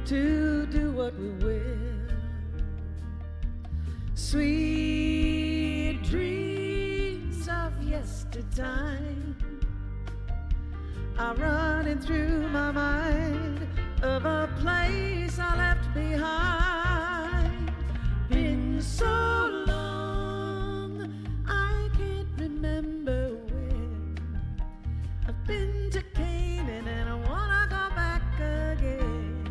to do what we will. Sweet dreams of yestertime are running through my mind of a place I left behind. Been so long, I can't remember when. I've been to Canaan and I wanna go back again.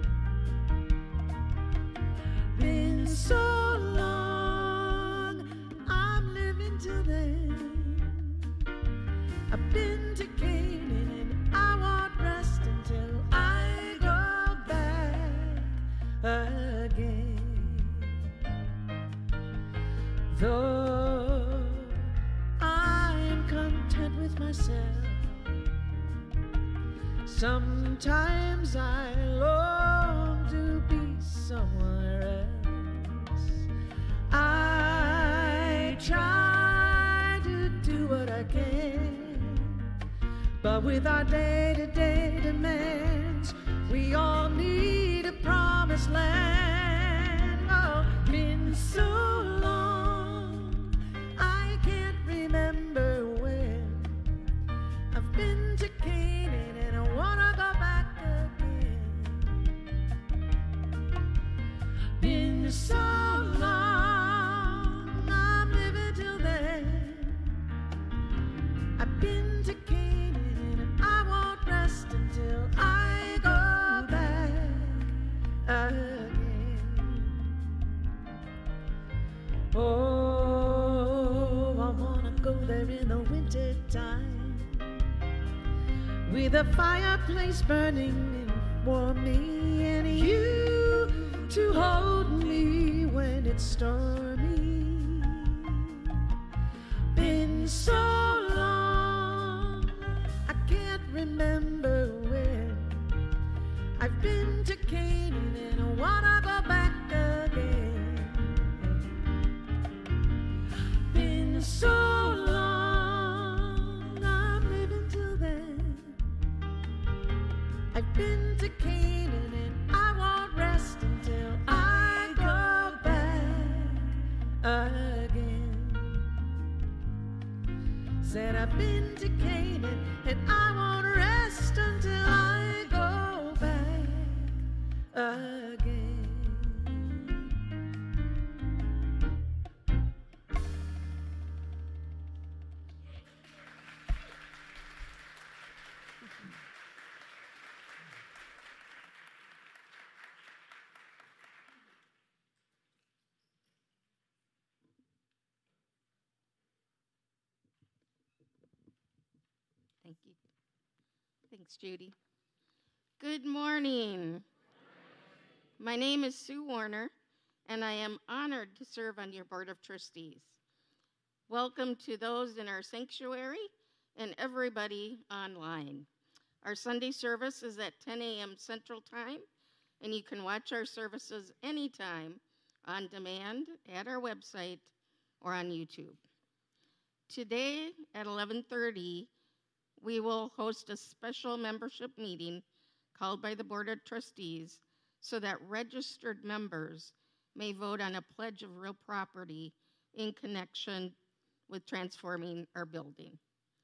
Been so long, I'm living till then. I've been to Canaan and I won't rest until I go back again. Though I'm content with myself, sometimes I long to be somewhere else. I try to do what I can, but with our day-to-day demands, we all need a promised land. Oh, been so long, I can't remember when. I've been to Canaan and I wanna go back again. Been so long, I'm living till then. I've been to Canaan and I won't rest until I go back again. Oh, I wanna go there in the winter time, with a fireplace burning for me and you to hold me when it's stormy. Been so long, I can't remember when. I've been to Canaan and I wanna go back again. Been so long, I'm living till then. I've been to Canaan and I won't rest until I go back again. Said I've been to Canaan and I won't rest until I go back again. Thank you. Thanks, Judy. Good morning. My name is Sue Warner, and I am honored to serve on your Board of Trustees. Welcome to those in our sanctuary and everybody online. Our Sunday service is at 10 a.m. Central Time, and you can watch our services anytime on demand at our website or on YouTube. Today at 11:30, we will host a special membership meeting called by the Board of Trustees so that registered members may vote on a pledge of real property in connection with transforming our building.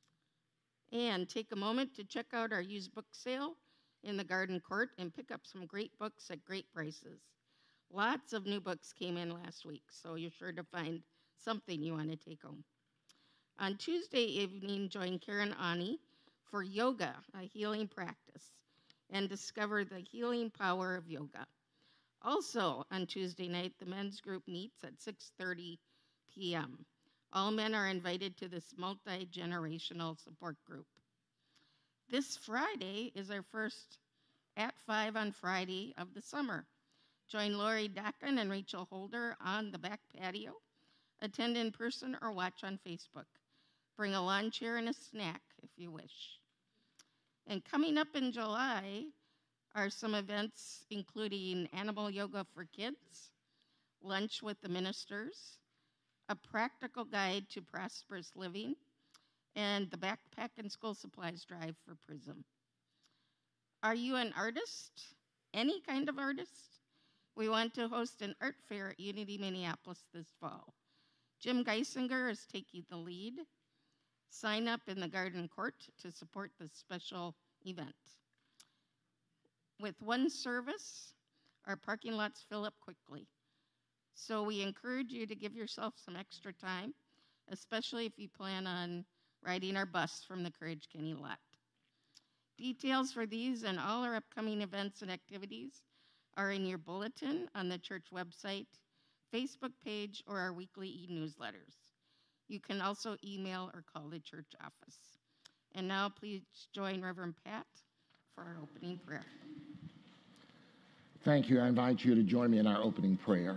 And take a moment to check out our used book sale in the Garden Court and pick up some great books at great prices. Lots of new books came in last week, so you're sure to find something you want to take home. On Tuesday evening, join Karen Ani for yoga, a healing practice, and discover the healing power of yoga. Also, on Tuesday night, the men's group meets at 6:30 p.m. All men are invited to this multi-generational support group. This Friday is our first At 5 on Friday of the summer. Join Lori Dakin and Rachel Holder on the back patio. Attend in person or watch on Facebook. Bring a lawn chair and a snack if you wish. And coming up in July are some events including animal yoga for kids, lunch with the ministers, a practical guide to prosperous living, and the backpack and school supplies drive for PRISM. Are you an artist, any kind of artist, we want to host an art fair at Unity Minneapolis this fall. Jim Geisinger is taking the lead. Sign up in the Garden Court to support this special event. With one service, our parking lots fill up quickly. So we encourage you to give yourself some extra time, especially if you plan on riding our bus from the Courage Kenny lot. Details for these and all our upcoming events and activities are in your bulletin on the church website, Facebook page, or our weekly e-newsletters. You can also email or call the church office. And now please join Reverend Pat for our opening prayer. Thank you. I invite you to join me in our opening prayer.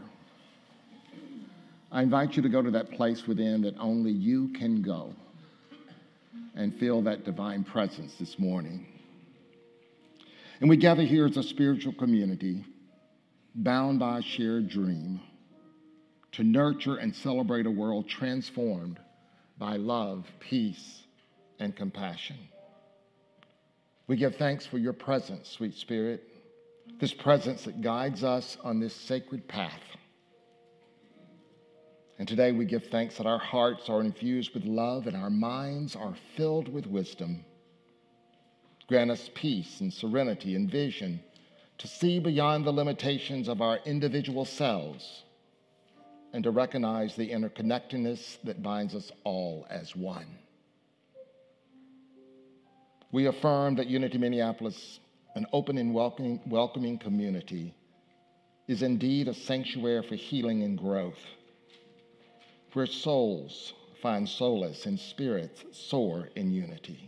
I invite you to go to that place within that only you can go and feel that divine presence this morning. And we gather here as a spiritual community, bound by a shared dream, to nurture and celebrate a world transformed by love, peace, and compassion. We give thanks for your presence, sweet Spirit, this presence that guides us on this sacred path. And today we give thanks that our hearts are infused with love and our minds are filled with wisdom. Grant us peace and serenity and vision to see beyond the limitations of our individual selves and to recognize the interconnectedness that binds us all as one. We affirm that Unity Minneapolis, an open and welcoming community, is indeed a sanctuary for healing and growth, where souls find solace and spirits soar in unity.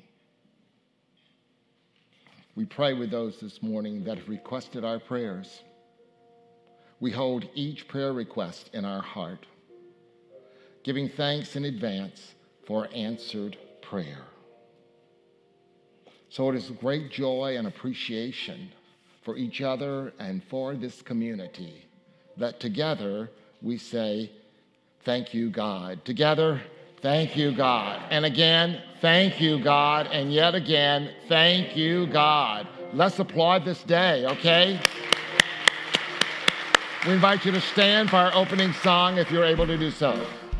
We pray with those this morning that have requested our prayers. We hold each prayer request in our heart, giving thanks in advance for answered prayer. So it is with great joy and appreciation for each other and for this community that together we say, thank you, God. Together, thank you, God. And again, thank you, God. And yet again, thank you, God. Let's applaud this day, okay? We invite you to stand for our opening song if you're able to do so.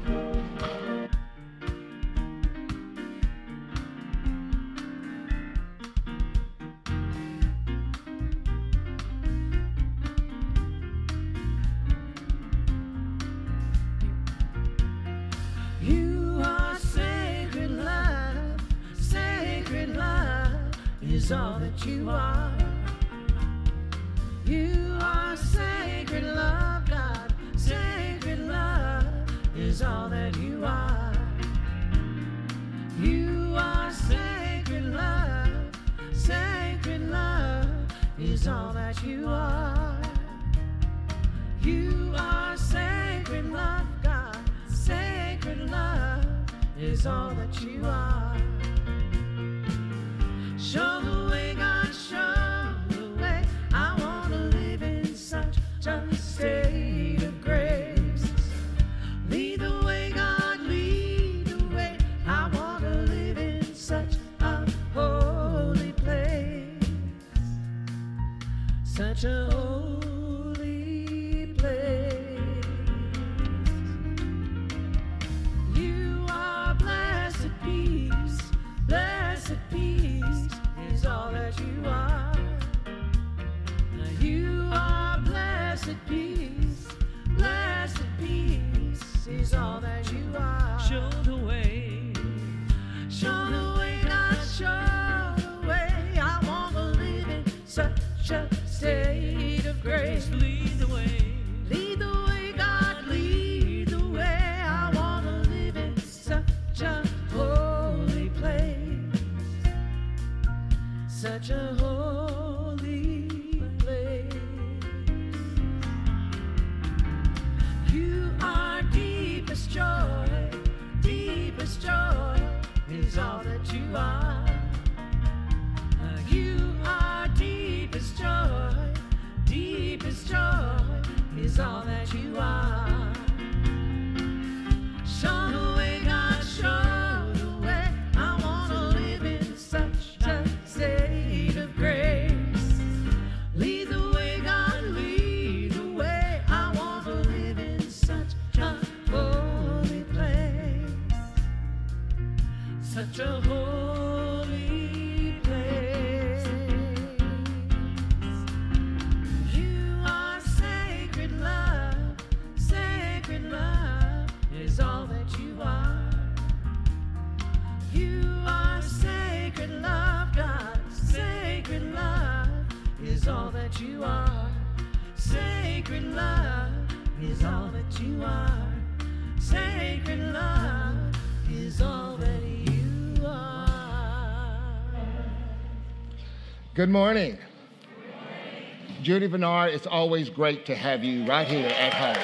All that you are. You are sacred love, God. Sacred love is all that you are. You are sacred love. Sacred love is all that you are. You are sacred love, God. Sacred love is all that you are. Show the way, God, show the way. I want to live in such a state of grace. Lead the way, God, lead the way. I want to live in such a holy place. Such a holy place. You are blessed peace, blessed peace. All that you are. You are blessed peace. Blessed peace is all that you are. Show the way. Show the way, God, show the way. I want to live in such a state of grace. Lead the way. Lead the way, God, lead the way. I want to live in such a holy place. Such a holy place. You are deepest joy, deepest joy is all that you are. You are deepest joy, deepest joy is all that you are. Show the way, God, show the way. I want to live in such a state of grace. Lead the way. is all that you are. Sacred love is all that you are. Good morning. Judy Bernard, it's always great to have you right here at home.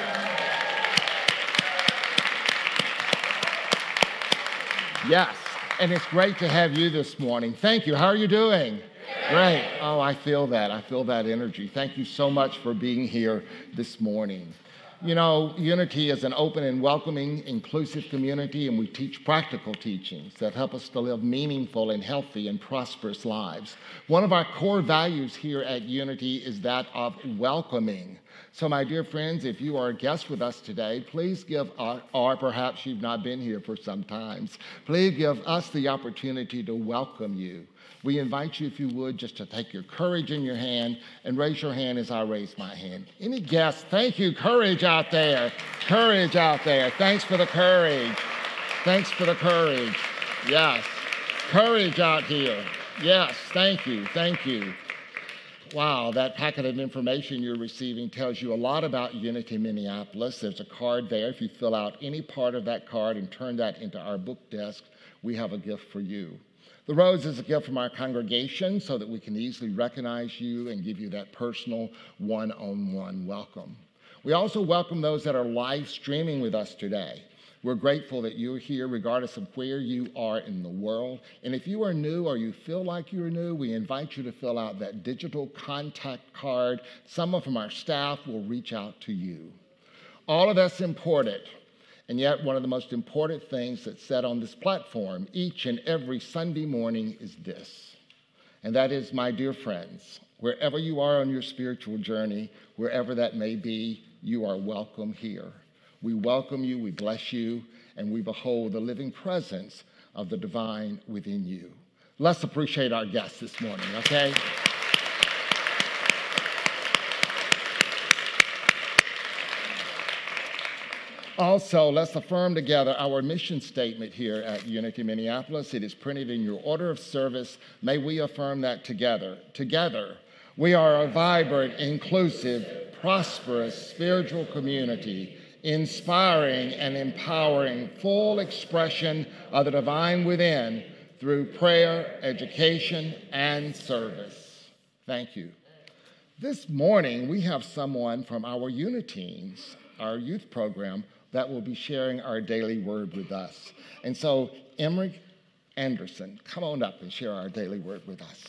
Yes, and it's great to have you this morning. Thank you. How are you doing? Great. Oh, I feel that. I feel that energy. Thank you so much for being here this morning. You know, Unity is an open and welcoming, inclusive community, and we teach practical teachings that help us to live meaningful and healthy and prosperous lives. One of our core values here at Unity is that of welcoming. So, my dear friends, if you are a guest with us today, please give, or perhaps you've not been here for some time, please give us the opportunity to welcome you. We invite you, if you would, just to take your courage in your hand and raise your hand as I raise my hand. Any guests? Thank you. Courage out there. Courage out there. Thanks for the courage. Thanks for the courage. Yes. Courage out here. Yes. Thank you. Thank you. Wow, that packet of information you're receiving tells you a lot about Unity Minneapolis. There's a card there. If you fill out any part of that card and turn that into our book desk, we have a gift for you. The rose is a gift from our congregation so that we can easily recognize you and give you that personal one-on-one welcome. We also welcome those that are live streaming with us today. We're grateful that you're here regardless of where you are in the world. And if you are new or you feel like you're new, we invite you to fill out that digital contact card. Someone from our staff will reach out to you. All of that's important. And yet, one of the most important things that's said on this platform each and every Sunday morning is this. And that is, my dear friends, wherever you are on your spiritual journey, wherever that may be, you are welcome here. We welcome you, we bless you, and we behold the living presence of the divine within you. Let's appreciate our guests this morning, okay? Also, let's affirm together our mission statement here at Unity Minneapolis. It is printed in your order of service. May we affirm that together. Together, we are a vibrant, inclusive, prosperous spiritual community, inspiring and empowering full expression of the divine within through prayer, education, and service. Thank you. This morning, we have someone from our Uniteens, our youth program, that will be sharing our daily word with us. And so, Emmerich Anderson, come on up and share our daily word with us.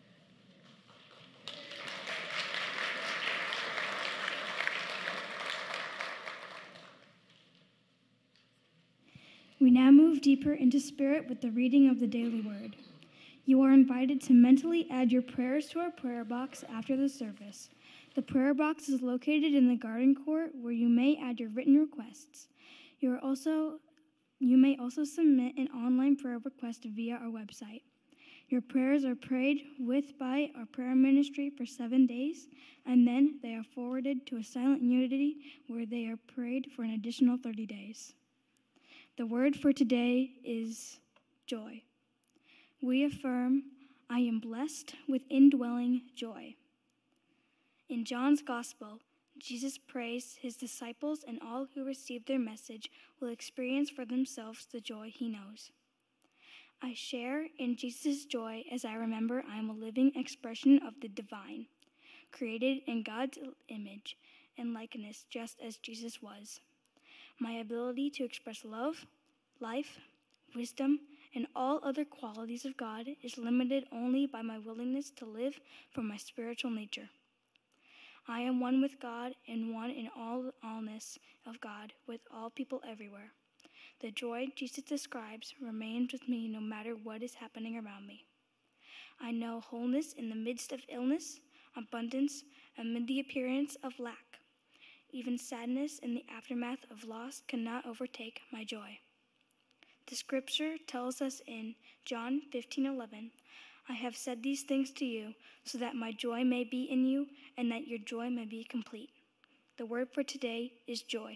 We now move deeper into spirit with the reading of the daily word. You are invited to mentally add your prayers to our prayer box after the service. The prayer box is located in the garden court where you may add your written requests. You may also submit an online prayer request via our website. Your prayers are prayed with by our prayer ministry for 7 days, and then they are forwarded to a silent unity where they are prayed for an additional 30 days. The word for today is joy. We affirm, I am blessed with indwelling joy. In John's Gospel, Jesus prays his disciples and all who receive their message will experience for themselves the joy he knows. I share in Jesus' joy as I remember I am a living expression of the divine, created in God's image and likeness just as Jesus was. My ability to express love, life, wisdom, and all other qualities of God is limited only by my willingness to live from my spiritual nature. I am one with God and one in allness of God with all people everywhere. The joy Jesus describes remains with me no matter what is happening around me. I know wholeness in the midst of illness, abundance amid the appearance of lack. Even sadness in the aftermath of loss cannot overtake my joy. The scripture tells us in John 15:11, I have said these things to you so that my joy may be in you and that your joy may be complete. The word for today is joy.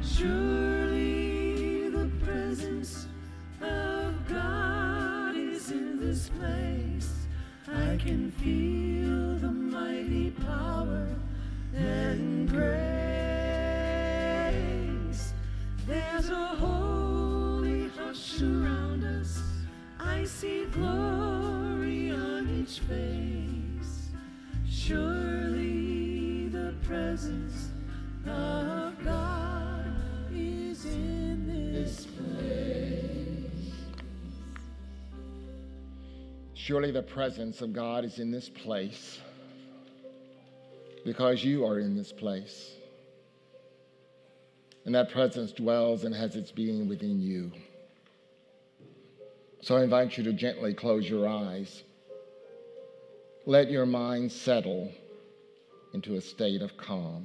Surely the presence of God is in this place. I can feel the mighty power and grace. There's a holy hush around us. I see glory on each face. Surely the presence of God is in this place. Surely the presence of God is in this place because you are in this place. And that presence dwells and has its being within you. So I invite you to gently close your eyes. Let your mind settle into a state of calm.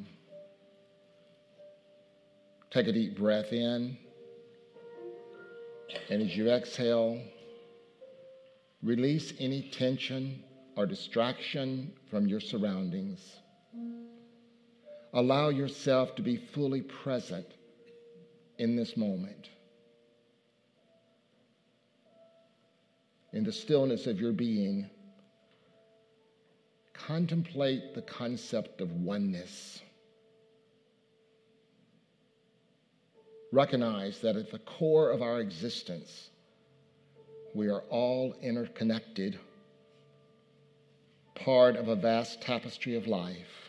Take a deep breath in, and as you exhale, release any tension or distraction from your surroundings. Allow yourself to be fully present in this moment. In the stillness of your being, contemplate the concept of oneness. Recognize that at the core of our existence, we are all interconnected, part of a vast tapestry of life.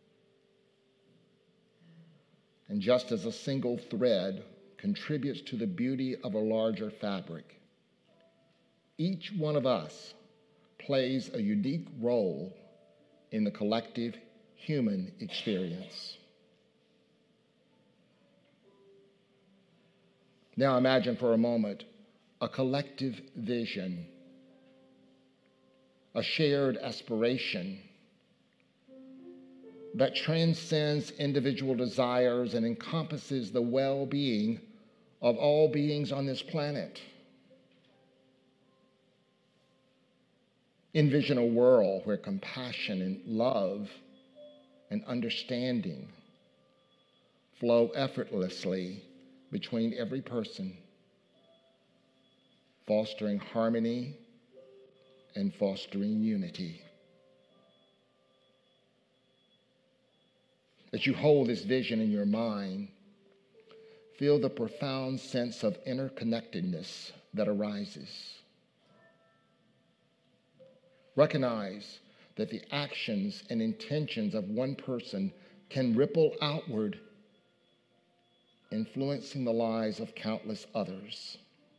And just as a single thread contributes to the beauty of a larger fabric, each one of us plays a unique role in the collective human experience. Now imagine for a moment a collective vision, a shared aspiration that transcends individual desires and encompasses the well-being of all beings on this planet. Envision a world where compassion and love and understanding flow effortlessly between every person, fostering harmony and fostering unity. As you hold this vision in your mind, feel the profound sense of interconnectedness that arises. Recognize that the actions and intentions of one person can ripple outward, influencing the lives of countless others.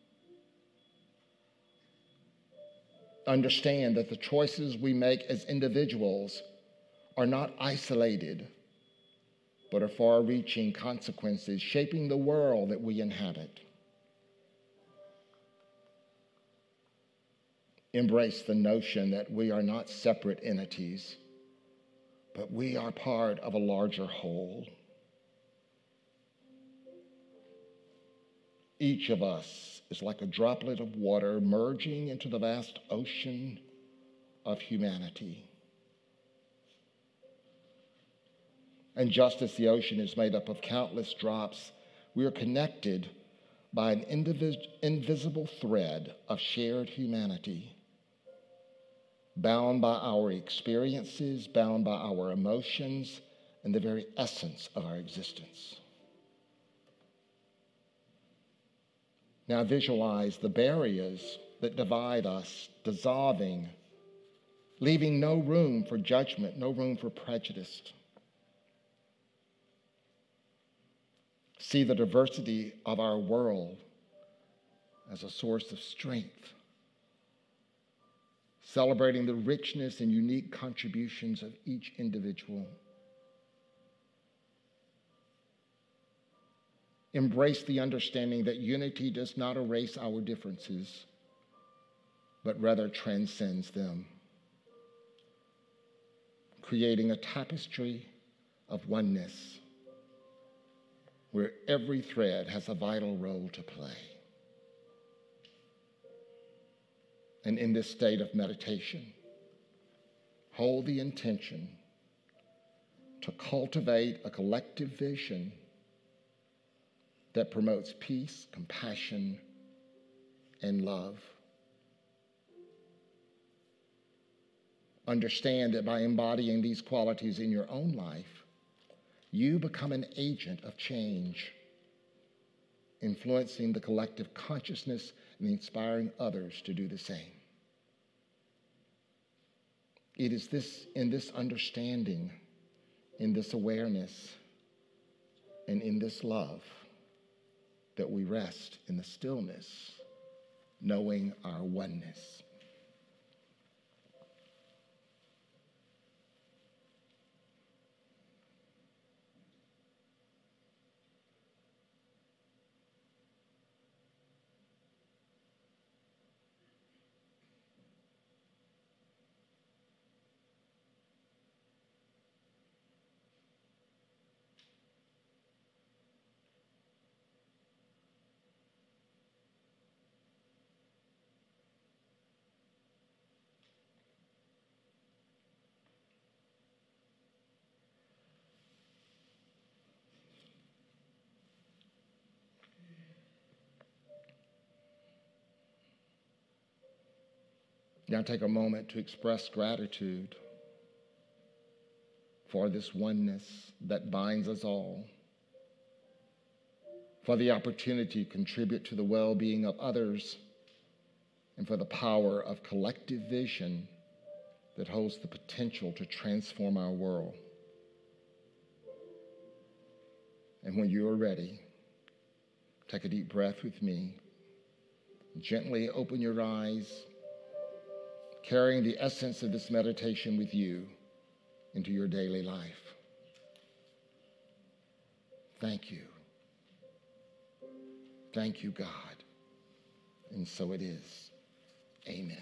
Understand that the choices we make as individuals are not isolated, but are far-reaching consequences shaping the world that we inhabit. Embrace the notion that we are not separate entities, but we are part of a larger whole. Each of us is like a droplet of water merging into the vast ocean of humanity. And just as the ocean is made up of countless drops, we are connected by an invisible thread of shared humanity, bound by our experiences, bound by our emotions, and the very essence of our existence. Now visualize the barriers that divide us dissolving, leaving no room for judgment, no room for prejudice. See the diversity of our world as a source of strength, celebrating the richness and unique contributions of each individual. Embrace the understanding that unity does not erase our differences, but rather transcends them, creating a tapestry of oneness where every thread has a vital role to play. And in this state of meditation, hold the intention to cultivate a collective vision that promotes peace, compassion, and love. Understand that by embodying these qualities in your own life, you become an agent of change, influencing the collective consciousness and inspiring others to do the same. It is in this understanding, in this awareness, and in this love that we rest in the stillness, knowing our oneness. Now take a moment to express gratitude for this oneness that binds us all, for the opportunity to contribute to the well-being of others, and for the power of collective vision that holds the potential to transform our world. And when you are ready, take a deep breath with me. Gently open your eyes, carrying the essence of this meditation with you into your daily life. Thank you. Thank you, God. And so it is. Amen.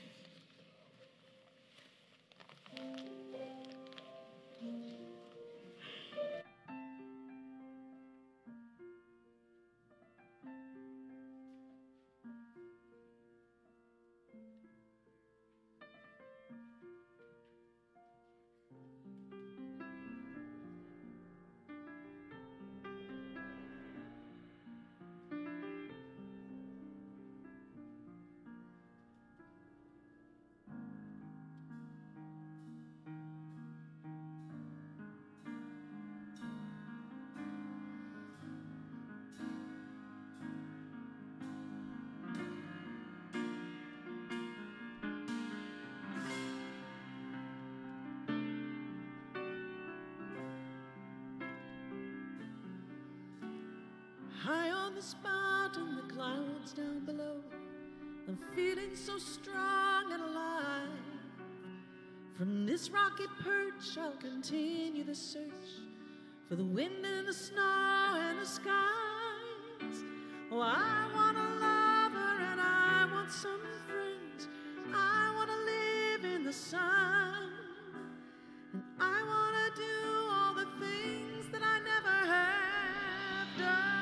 High on this mountain, the clouds down below, I'm feeling so strong and alive. From this rocky perch, I'll continue the search for the wind and the snow and the skies. Oh, I want a lover and I want some friends. I want to live in the sun, and I want to do all the things that I never have done.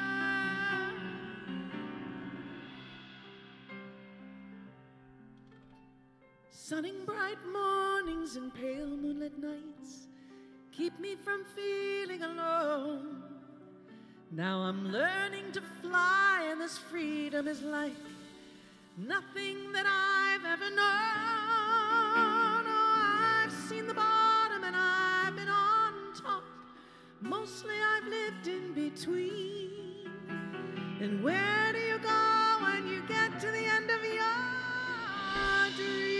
Sunning bright mornings and pale moonlit nights keep me from feeling alone. Now I'm learning to fly, and this freedom is like nothing that I've ever known. Oh, I've seen the bottom and I've been on top. Mostly I've lived in between. And where do you go when you get to the end of your dream?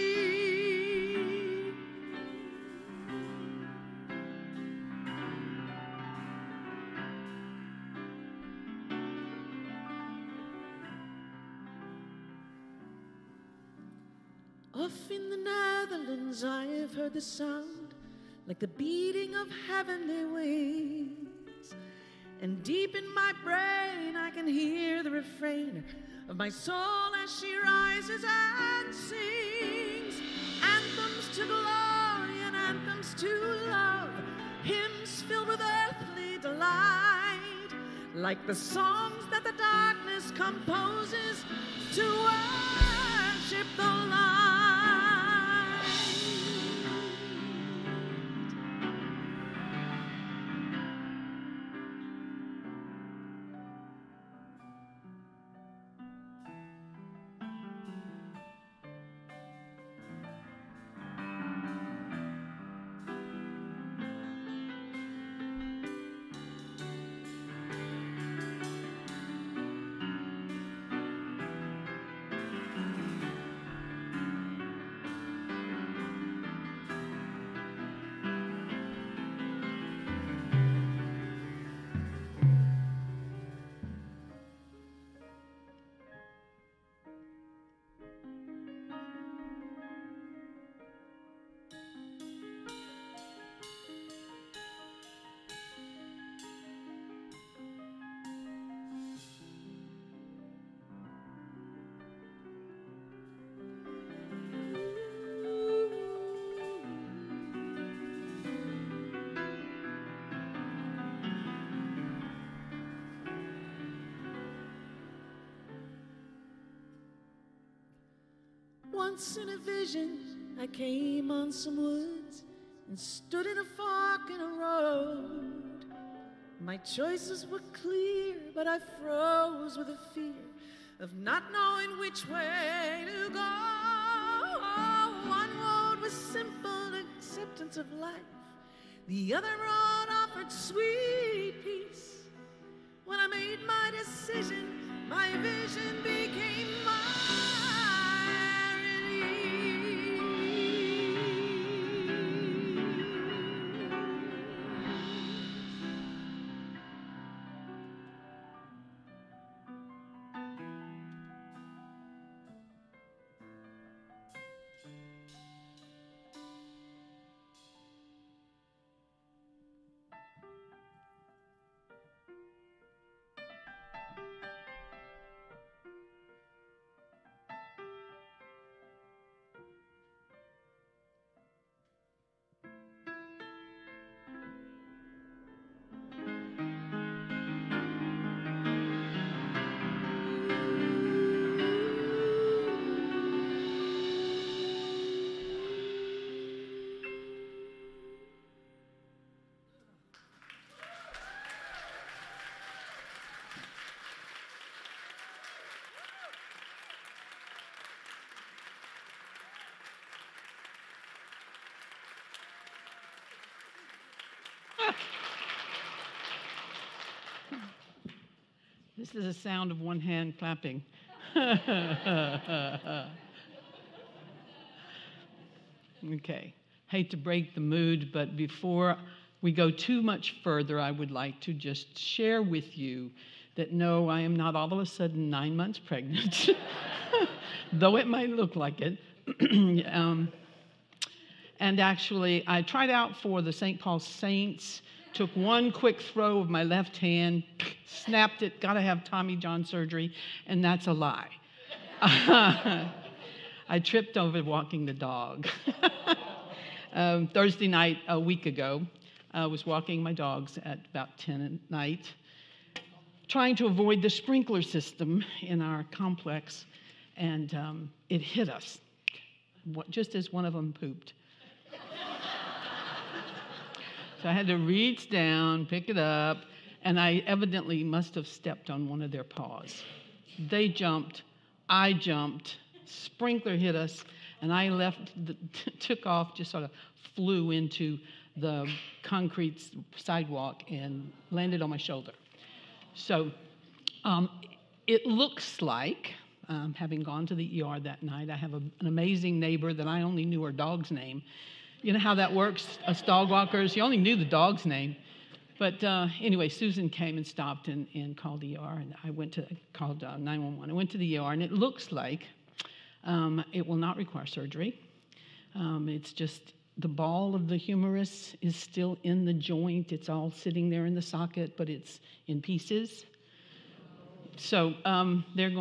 Off in the Netherlands, I have heard the sound like the beating of heavenly wings. And deep in my brain, I can hear the refrain of my soul as she rises and sings. Anthems to glory and anthems to love, hymns filled with earthly delight, like the songs that the darkness composes to worship the light. Once in a vision, I came on some woods and stood in a fork in a road. My choices were clear, but I froze with a fear of not knowing which way to go. One road was simple acceptance of life. The other road offered sweet peace. When I made my decision, my vision became my This is a sound of one hand clapping. Okay. Hate to break the mood, but before we go too much further, I would like to just share with you that no, I am not all of a sudden 9 months pregnant, though it might look like it. And actually, I tried out for the St. Paul Saints, took one quick throw of my left hand, snapped it, got to have Tommy John surgery, and that's a lie. I tripped over walking the dog. Thursday night, a week ago, I was walking my dogs at about 10 at night, trying to avoid the sprinkler system in our complex, and it hit us, just as one of them pooped. So I had to reach down, pick it up, and I evidently must have stepped on one of their paws. They jumped, I jumped, sprinkler hit us, and I took off, just sort of flew into the concrete sidewalk and landed on my shoulder. So it looks like, having gone to the ER that night, I have an amazing neighbor that I only knew her dog's name. You know how that works, us dog walkers? You only knew the dog's name. But anyway, Susan came and stopped and called ER, and I called 911. I went to the ER, and it looks like it will not require surgery. It's just the ball of the humerus is still in the joint. It's all sitting there in the socket, but it's in pieces. So I'm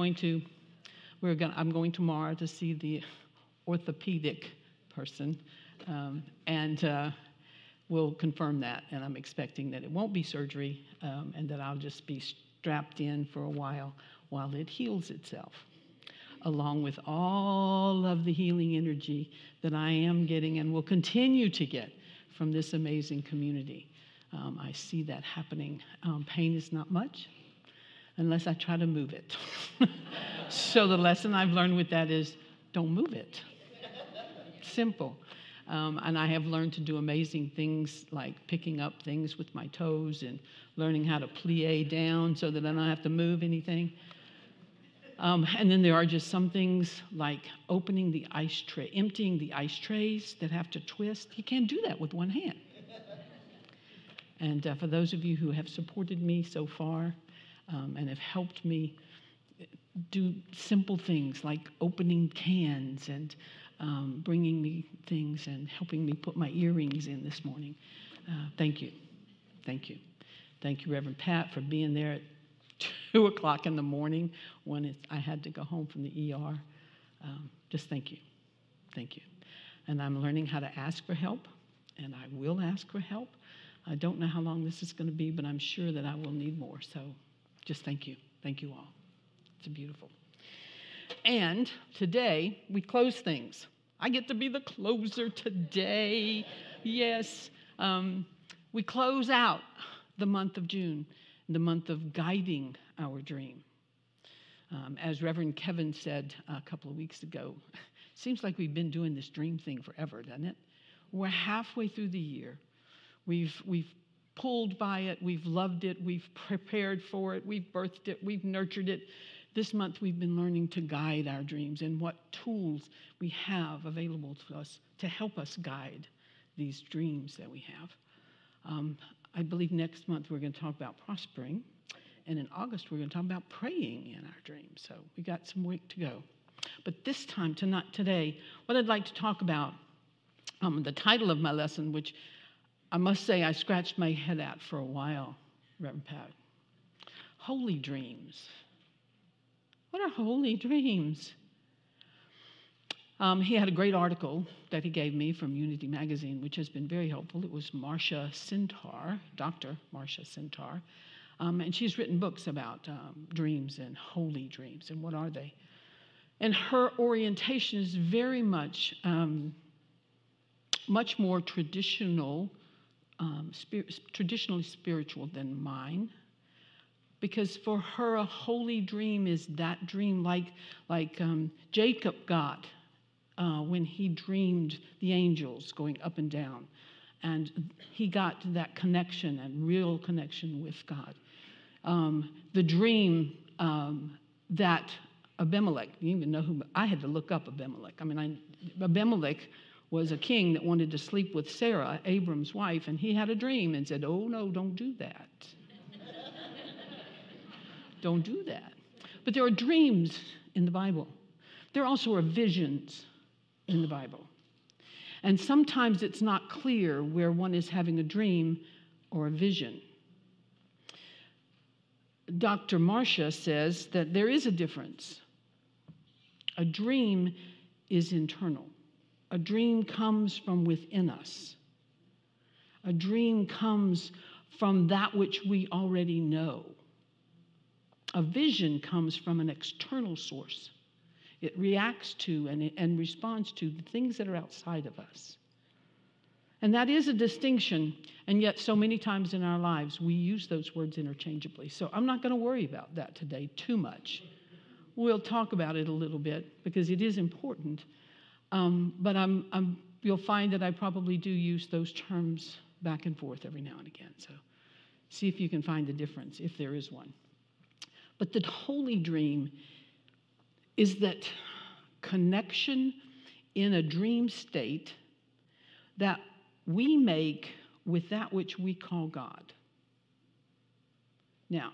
going tomorrow to see the orthopedic person. And we'll confirm that, and I'm expecting that it won't be surgery, and that I'll just be strapped in for a while it heals itself, along with all of the healing energy that I am getting and will continue to get from this amazing community. I see that happening. Pain is not much unless I try to move it. So the lesson I've learned with that is don't move it. Simple. And I have learned to do amazing things like picking up things with my toes and learning how to plie down so that I don't have to move anything. And then there are just some things like opening the ice tray, emptying the ice trays that have to twist. You can't do that with one hand. And for those of you who have supported me so far and have helped me do simple things like opening cans and bringing me things and helping me put my earrings in this morning. Thank you. Thank you. Thank you, Reverend Pat, for being there at 2 o'clock in the morning when I had to go home from the ER. Just thank you. Thank you. And I'm learning how to ask for help, and I will ask for help. I don't know how long this is going to be, but I'm sure that I will need more. So just thank you. Thank you all. It's beautiful. And today, we close things. I get to be the closer today. Yes. We close out the month of June, the month of guiding our dream. As Reverend Kevin said a couple of weeks ago, seems like we've been doing this dream thing forever, doesn't it? We're halfway through the year. We've pulled by it. We've loved it. We've prepared for it. We've birthed it. We've nurtured it. This month, we've been learning to guide our dreams and what tools we have available to us to help us guide these dreams that we have. I believe next month we're going to talk about prospering. And in August, we're going to talk about praying in our dreams. So we got some work to go. But this time, today, what I'd like to talk about, the title of my lesson, which I must say I scratched my head at for a while, Reverend Pat. Holy dreams. What are holy dreams? He had a great article that he gave me from Unity Magazine, which has been very helpful. It was Marcia Sintar, Dr. Marcia Sintar. And she's written books about dreams and holy dreams and what are they. And her orientation is very much more traditionally spiritual than mine. Because for her, a holy dream is that dream like Jacob got when he dreamed the angels going up and down. And he got that connection and real connection with God. The dream that Abimelech, you even know who, I had to look up Abimelech. Abimelech was a king that wanted to sleep with Sarah, Abram's wife, and he had a dream and said, oh, no, don't do that. Don't do that. But there are dreams in the Bible. There also are visions in the Bible. And sometimes it's not clear where one is having a dream or a vision. Dr. Marcia says that there is a difference. A dream is internal. A dream comes from within us. A dream comes from that which we already know. A vision comes from an external source. It reacts to and responds to the things that are outside of us. And that is a distinction, and yet so many times in our lives we use those words interchangeably. So I'm not going to worry about that today too much. We'll talk about it a little bit because it is important. But you'll find that I probably do use those terms back and forth every now and again. So see if you can find the difference, if there is one. But the holy dream is that connection in a dream state that we make with that which we call God. Now,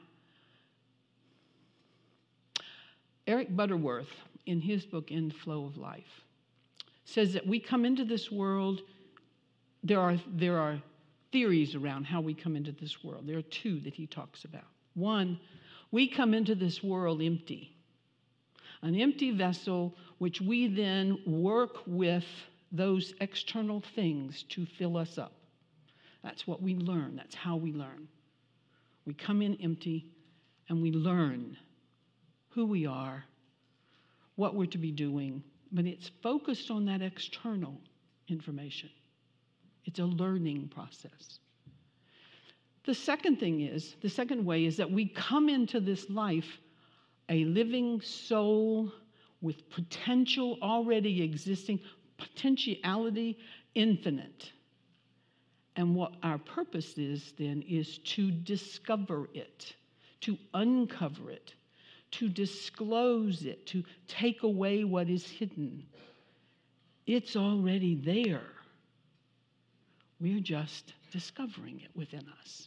Eric Butterworth, in his book, In the Flow of Life, says that we come into this world, there are theories around how we come into this world. There are two that he talks about. One, we come into this world empty. An empty vessel which we then work with those external things to fill us up. That's what we learn. That's how we learn. We come in empty and we learn who we are, what we're to be doing, but it's focused on that external information. It's a learning process. The second way is that we come into this life a living soul with potential already existing, potentiality infinite. And what our purpose is then is to discover it, to uncover it, to disclose it, to take away what is hidden. It's already there. We're just discovering it within us.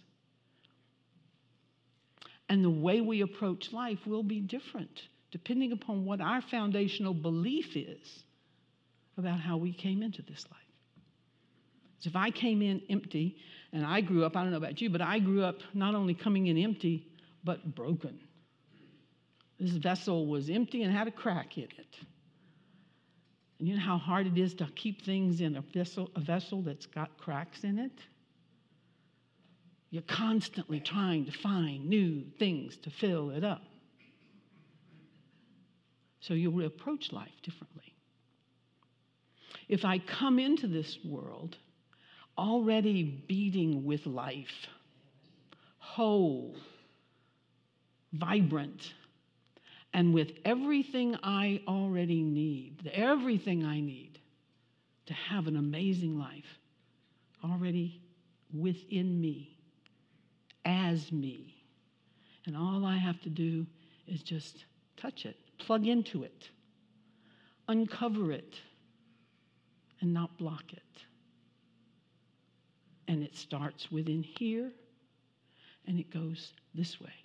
And the way we approach life will be different depending upon what our foundational belief is about how we came into this life. So if I came in empty, and I grew up, I don't know about you, but I grew up not only coming in empty, but broken. This vessel was empty and had a crack in it. And you know how hard it is to keep things in a vessel that's got cracks in it? You're constantly trying to find new things to fill it up. So you'll approach life differently. If I come into this world already beating with life, whole, vibrant, and with everything I already need, everything I need to have an amazing life already within me, as me. And all I have to do is just touch it, plug into it, uncover it, and not block it. And it starts within here, and it goes this way.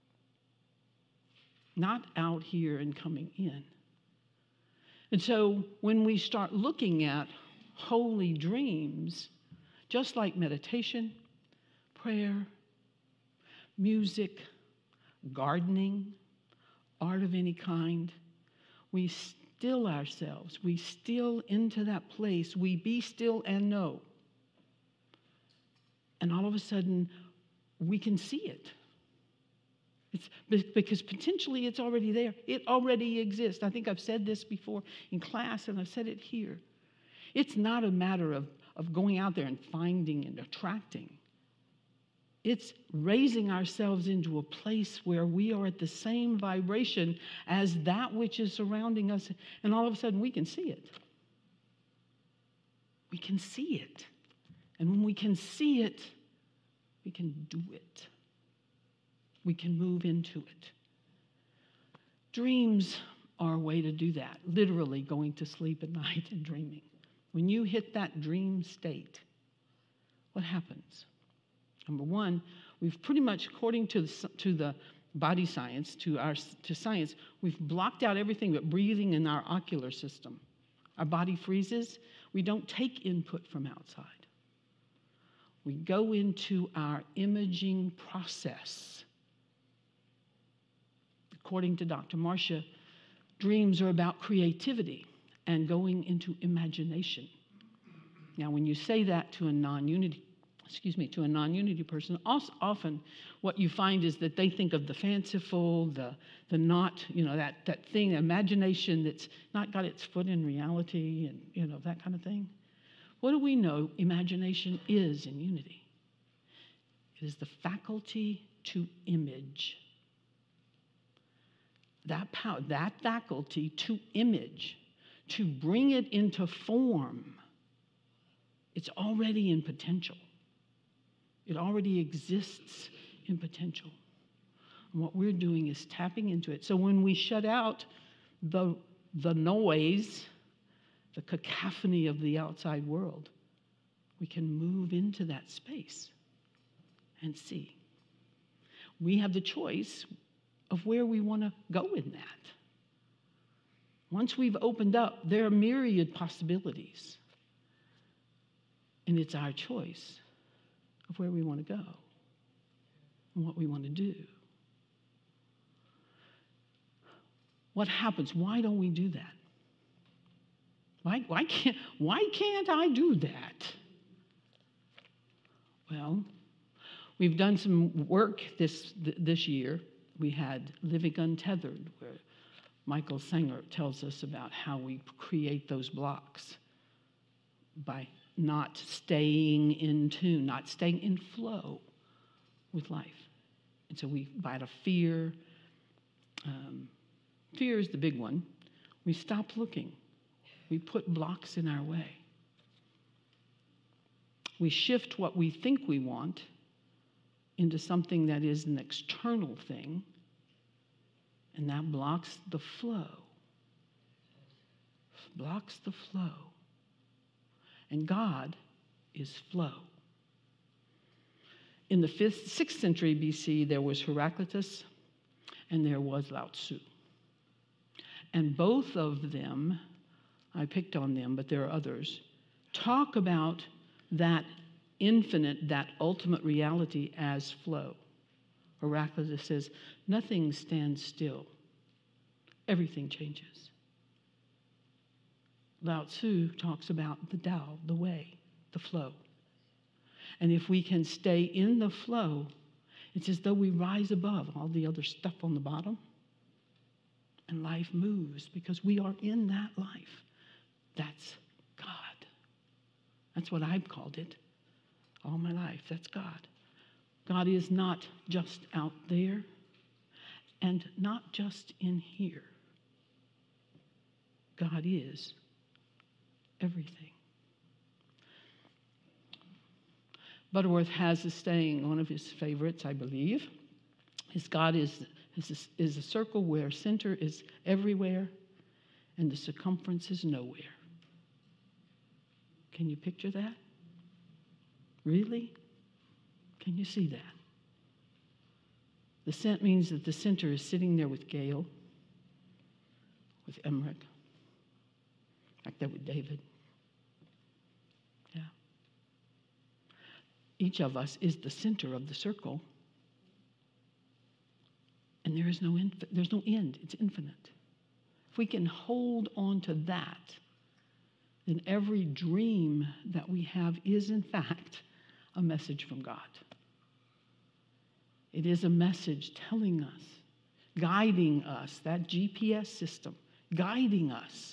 Not out here and coming in. And so when we start looking at holy dreams, just like meditation, prayer, music, gardening, art of any kind, we still ourselves, we still into that place, we be still and know. And all of a sudden, we can see it. It's because potentially it's already there. It already exists. I think I've said this before in class, and I've said it here. It's not a matter of going out there and finding and attracting. It's raising ourselves into a place where we are at the same vibration as that which is surrounding us, and all of a sudden we can see it. We can see it. And when we can see it, we can do it. We can move into it. Dreams are a way to do that, literally going to sleep at night and dreaming. When you hit that dream state, what happens? Number one, we've pretty much, according to the body science, to science, we've blocked out everything but breathing in our ocular system. Our body freezes. We don't take input from outside. We go into our imaging process. According to Dr. Marcia, dreams are about creativity and going into imagination. Now, when you say that to a non-unity person, often what you find is that they think of the fanciful, the not, that thing, imagination that's not got its foot in reality and, that kind of thing. What do we know imagination is in unity? It is the faculty to image. That power, that faculty to image, to bring it into form, it's already in potential. It already exists in potential. And what we're doing is tapping into it. So when we shut out the noise, the cacophony of the outside world, we can move into that space and see. We have the choice of where we want to go in that. Once we've opened up, there are myriad possibilities. And it's our choice of where we want to go and what we want to do. What happens? Why don't we do that? Why can't I do that? Well, we've done some work this year. We had Living Untethered, where Michael Sanger tells us about how we create those blocks by not staying in tune, not staying in flow with life. And so out of fear, fear is the big one. We stop looking. We put blocks in our way. We shift what we think we want into something that is an external thing, and that blocks the flow. Blocks the flow. And God is flow. In the 6th century BC, there was Heraclitus and there was Lao Tzu. And both of them, I picked on them, but there are others, talk about that infinite, that ultimate reality as flow. Heraclitus says, nothing stands still. Everything changes. Lao Tzu talks about the Tao, the way, the flow. And if we can stay in the flow, it's as though we rise above all the other stuff on the bottom, and life moves because we are in that life. That's God. That's what I've called it all my life. That's God. God is not just out there and not just in here. God is everything. Butterworth has a saying, one of his favorites, I believe, is God is a circle where center is everywhere and the circumference is nowhere. Can you picture that? Really? Can you see that? The cent means that the center is sitting there with Gail, with Emmerich, like that with David. Yeah. Each of us is the center of the circle, and there's no end. It's infinite. If we can hold on to that, then every dream that we have is, in fact, a message from God. It is a message telling us, guiding us, that GPS system, guiding us.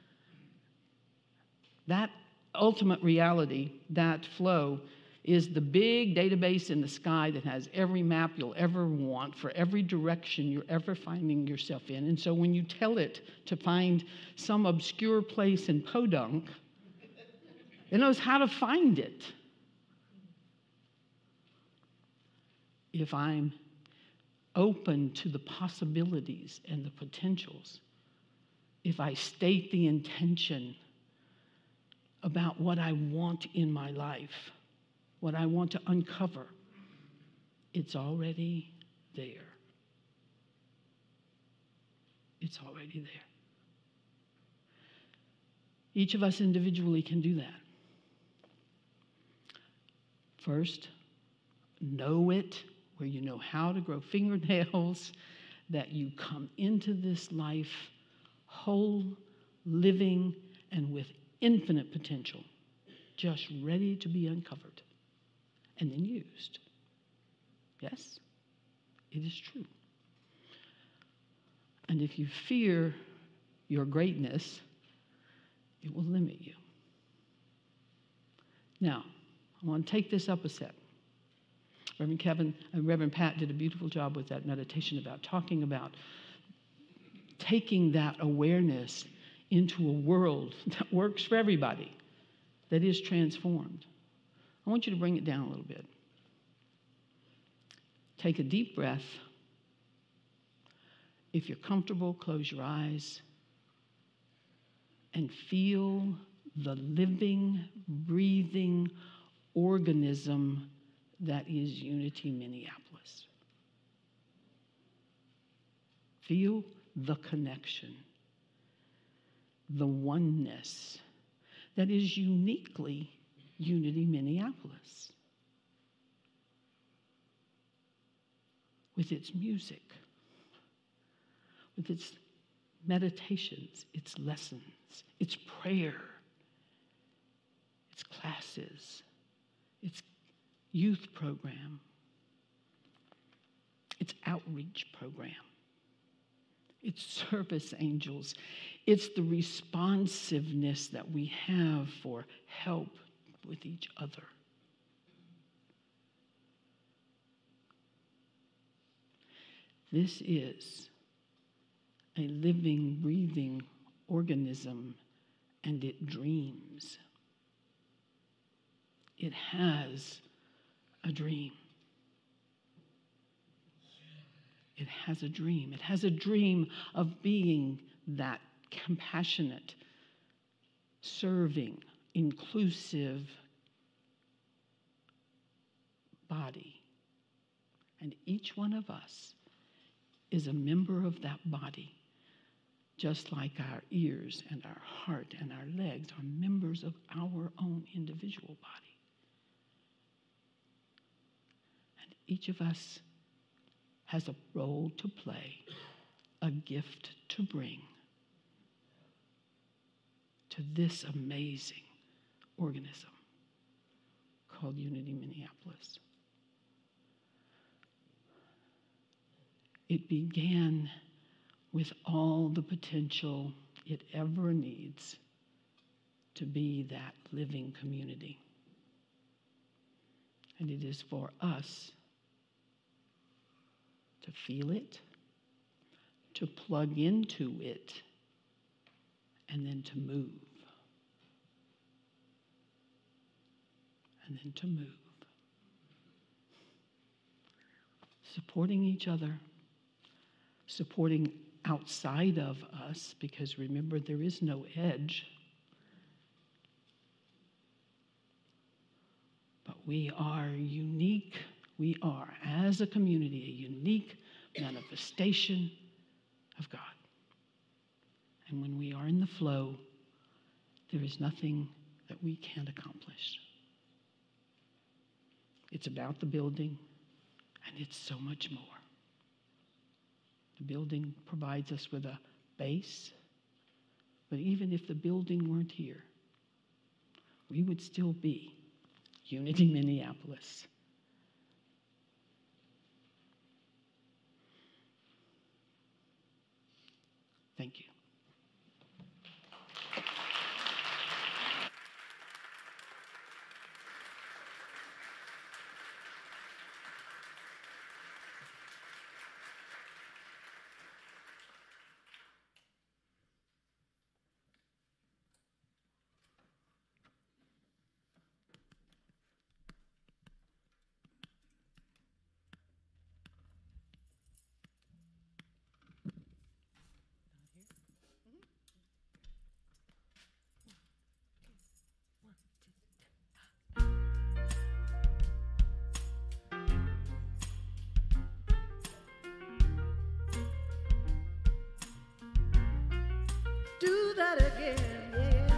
That ultimate reality, that flow, is the big database in the sky that has every map you'll ever want for every direction you're ever finding yourself in. And so when you tell it to find some obscure place in Podunk, it knows how to find it. If I'm open to the possibilities and the potentials, if I state the intention about what I want in my life, what I want to uncover, it's already there. It's already there. Each of us individually can do that. First, know it, where you know how to grow fingernails, that you come into this life whole, living, and with infinite potential, just ready to be uncovered and then used. Yes, it is true. And if you fear your greatness, it will limit you. Now, I want to take this up a step. Reverend Kevin and Reverend Pat did a beautiful job with that meditation about talking about taking that awareness into a world that works for everybody, that is transformed. I want you to bring it down a little bit. Take a deep breath. If you're comfortable, close your eyes and feel the living, breathing organism that is Unity Minneapolis. Feel the connection, the oneness that is uniquely Unity Minneapolis. With its music, with its meditations, its lessons, its prayer, its classes, its youth program, its outreach program, its service angels, it's the responsiveness that we have for help with each other. This is a living, breathing organism, and it dreams. It has a dream. It has a dream. It has a dream of being that compassionate, serving, inclusive body. And each one of us is a member of that body, just like our ears and our heart and our legs are members of our own individual body. Each of us has a role to play, a gift to bring to this amazing organism called Unity Minneapolis. It began with all the potential it ever needs to be that living community. And it is for us to feel it, to plug into it, and then to move. And then to move. Supporting each other, supporting outside of us, because remember, there is no edge. But we are unique. We are, as a community, a unique manifestation of God. And when we are in the flow, there is nothing that we can't accomplish. It's about the building, and it's so much more. The building provides us with a base, but even if the building weren't here, we would still be Unity Minneapolis. Thank you. Do that again, yeah.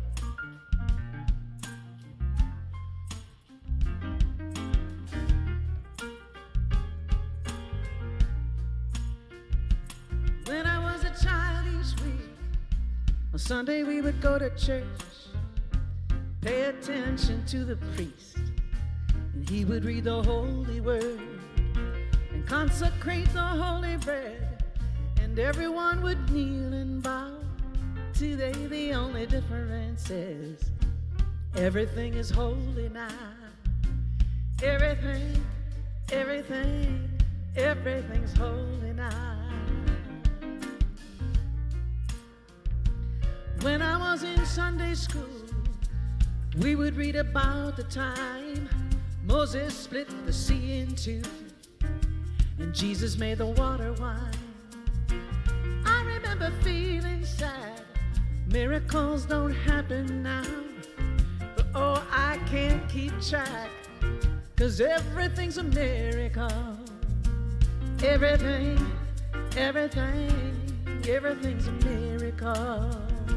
When I was a child each week, on Sunday we would go to church, pay attention to the priest, and he would read the holy word and consecrate the holy bread, and everyone would kneel and bow. Today the only difference is everything is holy now. Everything, everything, everything's holy now. When I was in Sunday school, we would read about the time Moses split the sea in two and Jesus made the water wine. I remember feeling sad. Miracles don't happen now, but oh, I can't keep track, 'cause everything's a miracle. Everything, everything, everything's a miracle.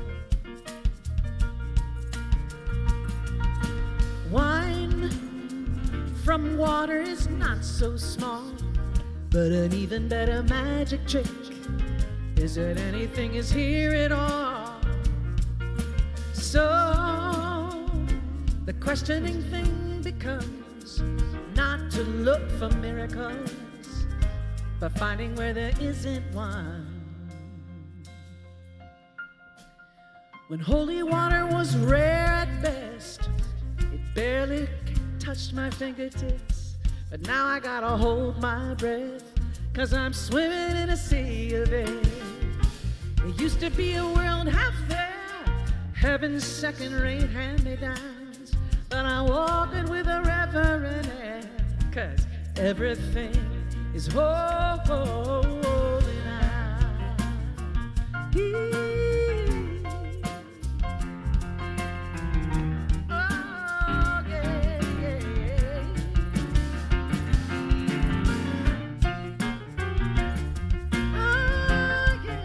Wine from water is not so small, but an even better magic trick is that anything is here at all. So the questioning thing becomes not to look for miracles, but finding where there isn't one. When holy water was rare at best, it barely touched my fingertips, but now I gotta hold my breath, 'cause I'm swimming in a sea of it. It used to be a world half there, heaven's second-rate hand-me-downs, but I'm walking with a reverent air, 'cause everything is holy now. Oh, yeah, yeah. Oh, yeah.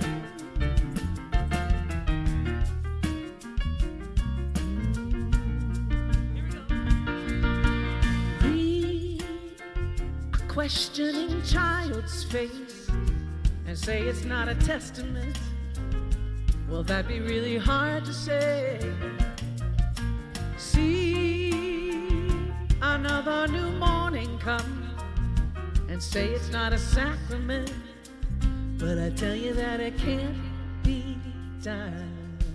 Questioning child's face and say it's not a testament. Well, that'd be really hard to say. See another new morning come and say it's not a sacrament. but I tell you that it can't be done.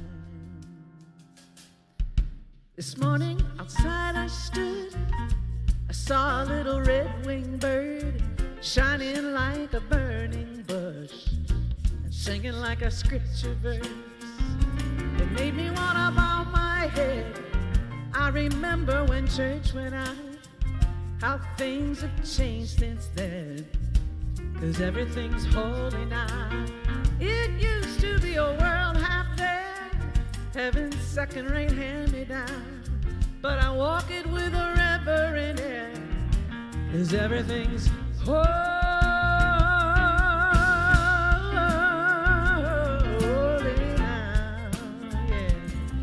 This morning outside I stood, I saw a little red-winged bird shining like a burning bush and singing like a scripture verse. It made me want to bow my head. I remember when church went out, how things have changed since then, 'cause everything's holy now. It used to be a world half there, heaven's second-rate hand-me-down, but I walk it with a reverent air, 'cause everything's holy now, yeah.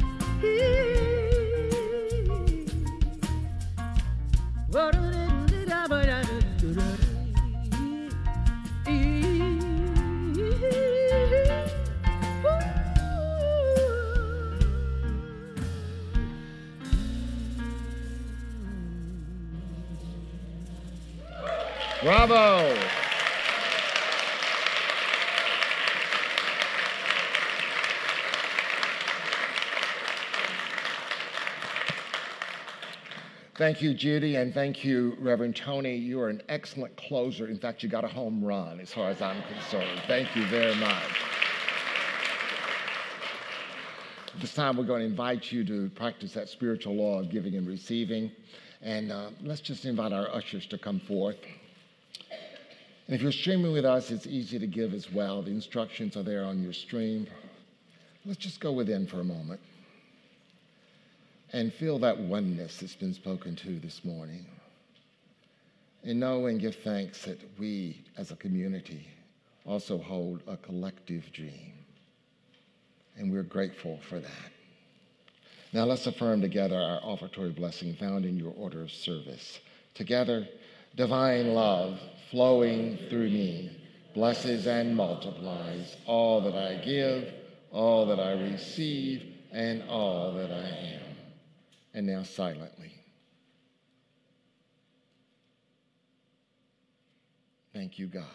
Bravo! Thank you, Judy, and thank you, Reverend Tony. You are an excellent closer. In fact, you got a home run as far as I'm concerned. Thank you very much. This time we're going to invite you to practice that spiritual law of giving and receiving. And let's just invite our ushers to come forth. And if you're streaming with us, it's easy to give as well. The instructions are there on your stream. Let's just go within for a moment and feel that oneness that's been spoken to this morning. And know and give thanks that we as a community also hold a collective dream. And we're grateful for that. Now let's affirm together our offertory blessing found in your order of service. Together, divine love flowing through me blesses and multiplies all that I give, all that I receive, and all that I am. And now silently. Thank you, God.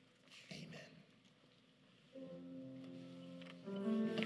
Amen.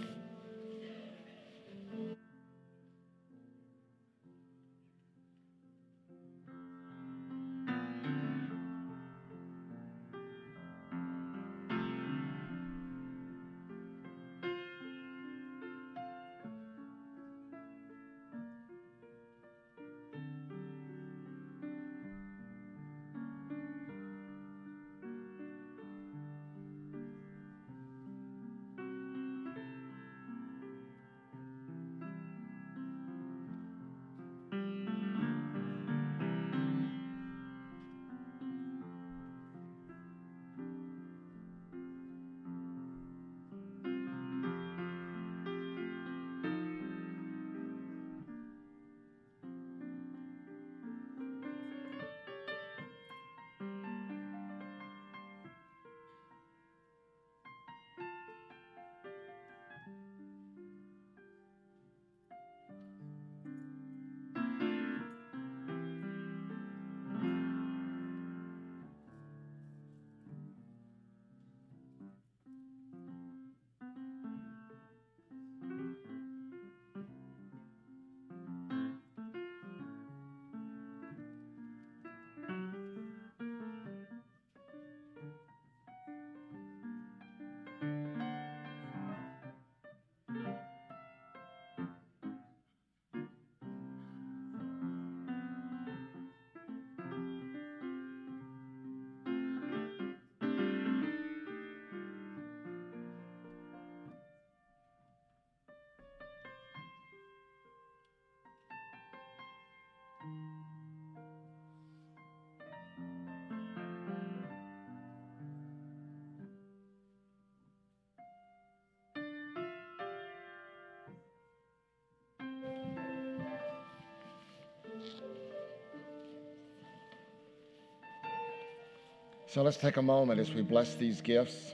So let's take a moment as we bless these gifts.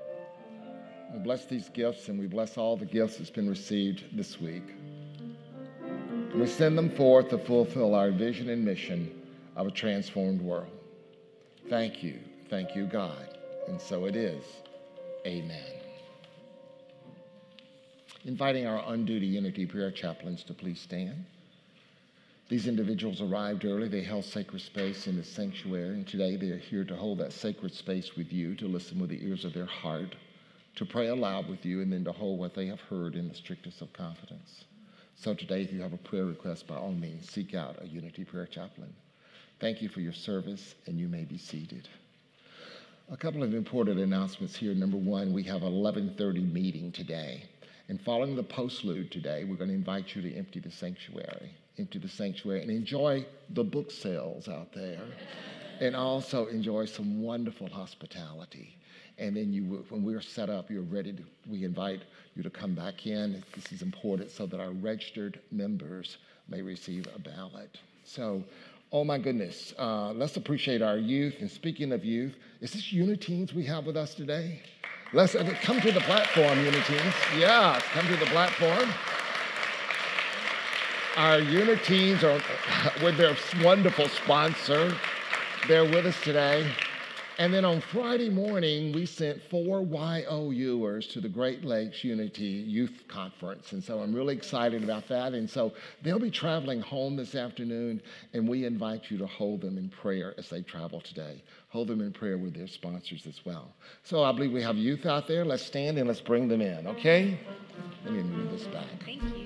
We bless these gifts and we bless all the gifts that's been received this week. And we send them forth to fulfill our vision and mission of a transformed world. Thank you, God. And so it is. Amen. Inviting our on-duty Unity Prayer chaplains to please stand. These individuals arrived early. They held sacred space in the sanctuary, and today they are here to hold that sacred space with you, to listen with the ears of their heart, to pray aloud with you, and then to hold what they have heard in the strictest of confidence. So today, if you have a prayer request, by all means, seek out a Unity Prayer chaplain. Thank you for your service, and you may be seated. A couple of important announcements here. Number one, we have an 11:30 meeting today. And following the postlude today, we're going to invite you to empty the sanctuary, and enjoy the book sales out there, and also enjoy some wonderful hospitality. And then when we're set up, you're ready we invite you to come back in. This is important so that our registered members may receive a ballot. So, oh my goodness, let's appreciate our youth. And speaking of youth, is this Uniteens we have with us today? Let's come to the platform, Uniteens. Yeah, come to the platform. Our Uniteens are with their wonderful sponsor. They're with us today. And then on Friday morning, we sent 4 YOUers to the Great Lakes Unity Youth Conference. And so I'm really excited about that. And so they'll be traveling home this afternoon, and we invite you to hold them in prayer as they travel today. Hold them in prayer with their sponsors as well. So I believe we have youth out there. Let's stand and let's bring them in, okay? Let me move this back. Thank you.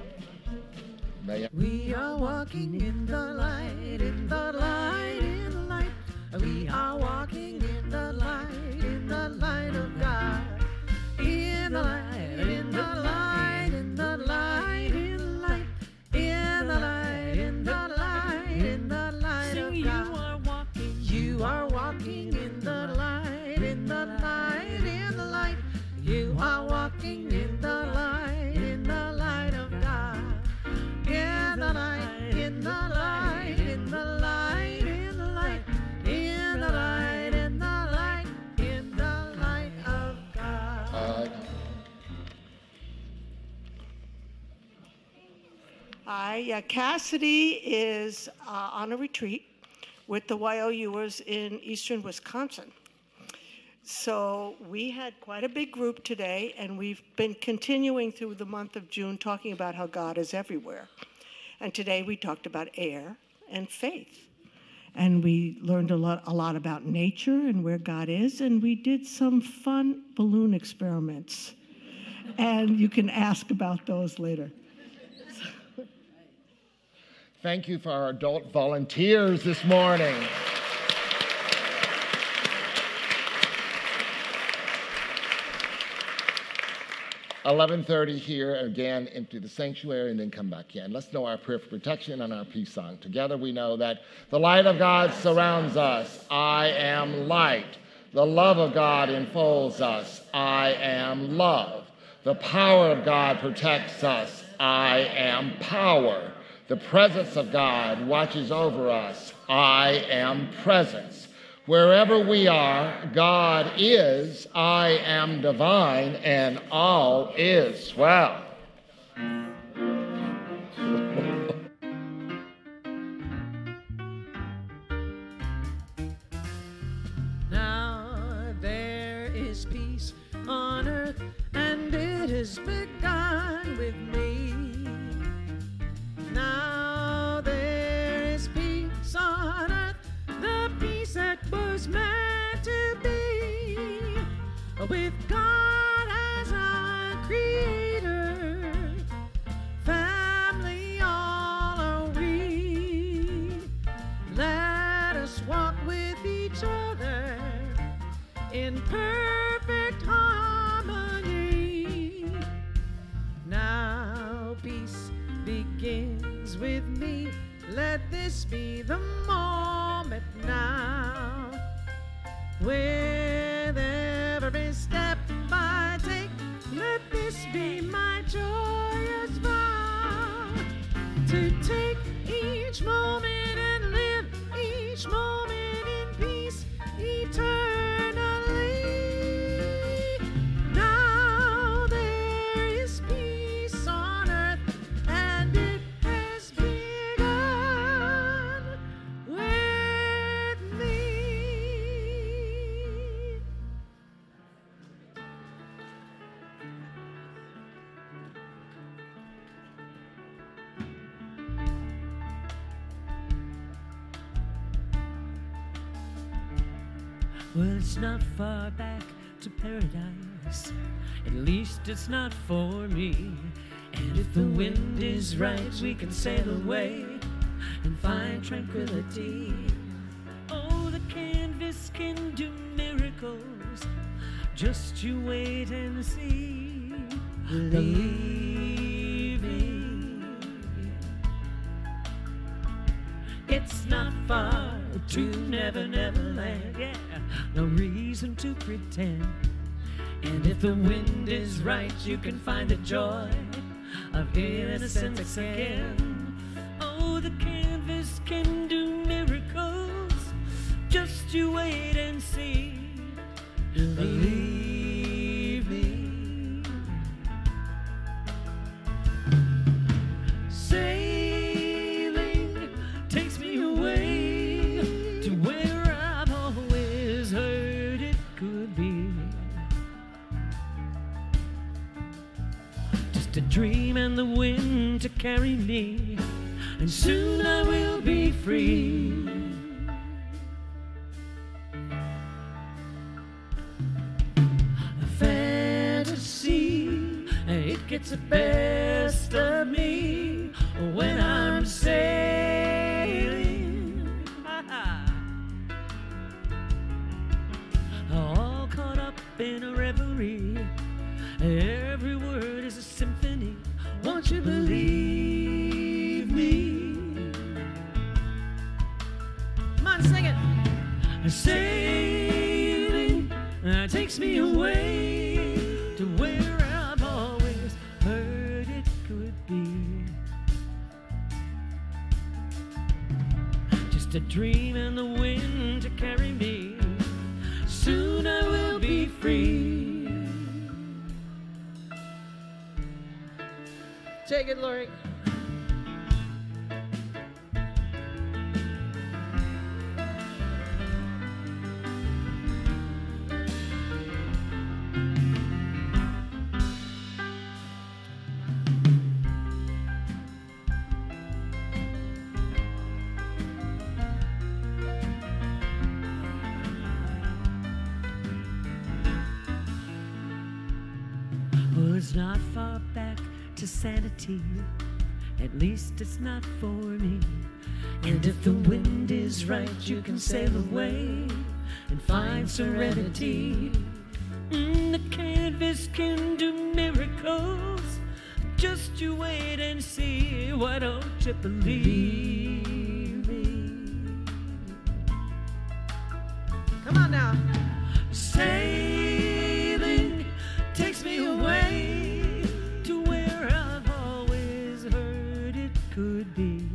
We are walking in the light, in the light, in the light. We are walking in the light of God. In the light, in the light, in the light, in the light, in the light, in the light, in the light of God. You are walking in the light, in the light, in the light. You are walking in the light of God. In the light, in the light, in the light, in the light, in the light, in the light, in the light of God. Hi, Cassidy is on a retreat with the YOUers in eastern Wisconsin. So we had quite a big group today, and we've been continuing through the month of June talking about how God is everywhere. And today we talked about air and faith. And we learned a lot about nature and where God is, and we did some fun balloon experiments. And you can ask about those later. Thank you for our adult volunteers this morning. (11:30) here, again, empty the sanctuary and then come back in. Let's know our prayer for protection and our peace song. Together we know that the light of God surrounds us. I am light. The love of God enfolds us. I am love. The power of God protects us. I am power. The presence of God watches over us. I am presence. Wherever we are, God is, I am divine, and all is well. Now there is peace on earth, and it has begun with me. Now there is peace on earth, the peace that was meant to be, with God as our creator, family all are we. Let us walk with each other in perfect harmony. Now peace begins with me. Let this be the moment now. With every step I take, let this be my joyous vow. To take each moment and live each moment in peace eternally. Now there is peace on earth, and it has begun with me. Well, it's not far back to paradise. At least it's not for me. And if the wind is right, we can sail away and find tranquility. Oh, the canvas can do miracles. Just you wait and see. Believe me. It's not far to Never, Never Land. Yeah, no reason to pretend. And if the wind is right, you can find the joy of innocence again. Oh, the canvas can do miracles. Just you wait and see. Believe me. Sailing takes me away to where I've always heard it could be. Just a dream and the wind to carry me, and soon I will be free. It gets the best of me when I'm sailing. All caught up in a reverie. Every word is a symphony. Won't you believe me? Come on, sing it. Sailing takes me away to where heard it could be. Just a dream and the wind to carry me. Soon I will be free. Take it, Lori. It's not far back to sanity. At least it's not for me. And if the wind is right, you can sail away and find serenity. The canvas can do miracles. Just you wait and see. Why don't you believe me? Come on now. Sailing takes me away to where I've always heard it could be.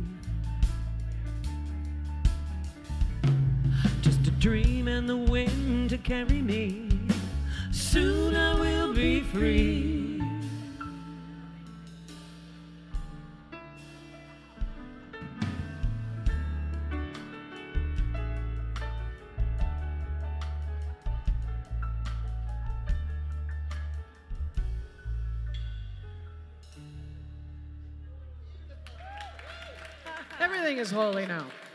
Just a dream and the wind to carry me. Soon I will be free. Everything is holy now.